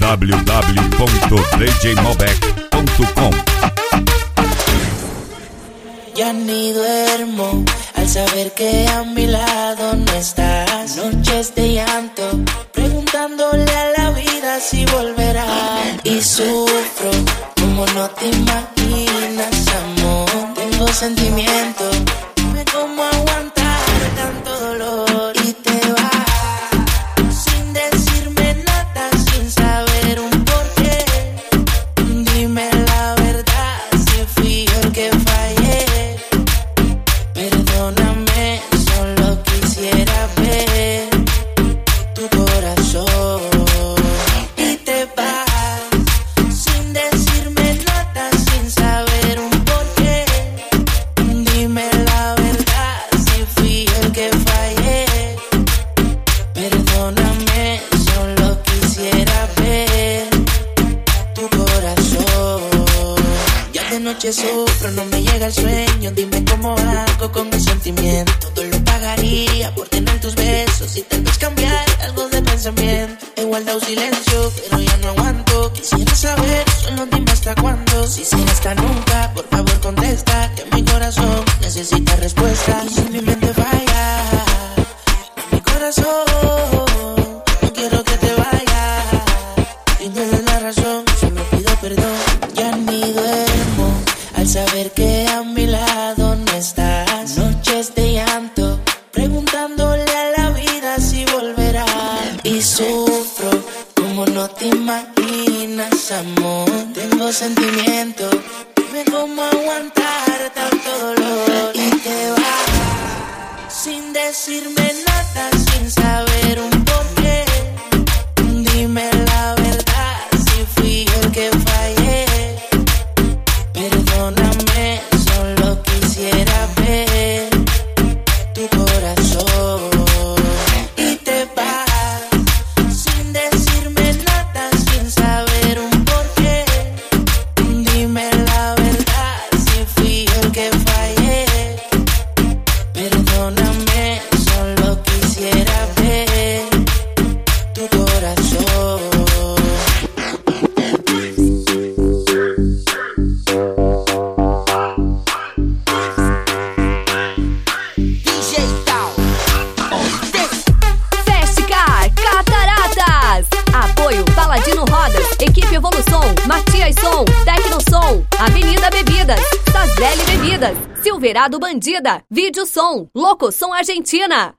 www.djmalbec.com. Ya ni duermo al saber que a mi lado no estás. Noches de llanto, preguntándole a la vida si volverá. Y sufro como no te imaginas, amor. Tengo sentimientos, dime cómo aguantar tanto dolor. Y te vas sin decirme nada, sin saber un porqué. Dime la verdad, si fui yo el que fallé. Perdóname, solo quisiera ver tu corazón. Y te vas sin decirme nada, sin saber un porqué. Dime la verdad, si fui yo el que fallé. Perdóname, solo quisiera ver tu corazón. Ya de noche sufro, no me llega el sueño. Dime cómo hago con el sentimiento. Todo lo pagaría por tener tus besos y tal vez cambiar algo de pensamiento. He guardado silencio, pero ya no aguanto. Quisiera saber, solo dime hasta cuándo. Si será hasta nunca, por favor contesta. Que mi corazón necesita respuesta. Y si mi mente falla, mi corazón, no quiero que te vayas. Y tienes la razón, solo pido perdón. Ya ni duermo al saber que a mi lado no estás. Noches de llanto, preguntándole a la vida si volverá. Y sufro como no te imaginas, amor. Tengo sentimientos, dime cómo aguantar tanto dolor. Y te vas sin decirme nada, sin saber un porqué. Dime la verdad, si fui yo el que fallé. Perdóname, solo quisiera ver tu corazón. Y te vas sin decirme nada, sin saber un porqué. Dime la verdad, si fui yo el que fallé. Perdóname, solo quisiera ver tu corazón. Festicar Cataratas. Apoio Paladino Rodas, Equipe Evolução, Matias Som, Tecnosom, Avenida Bebidas, Sazelli Bebidas, Silverado Bandida, Vídeo Som, Locosom Argentina.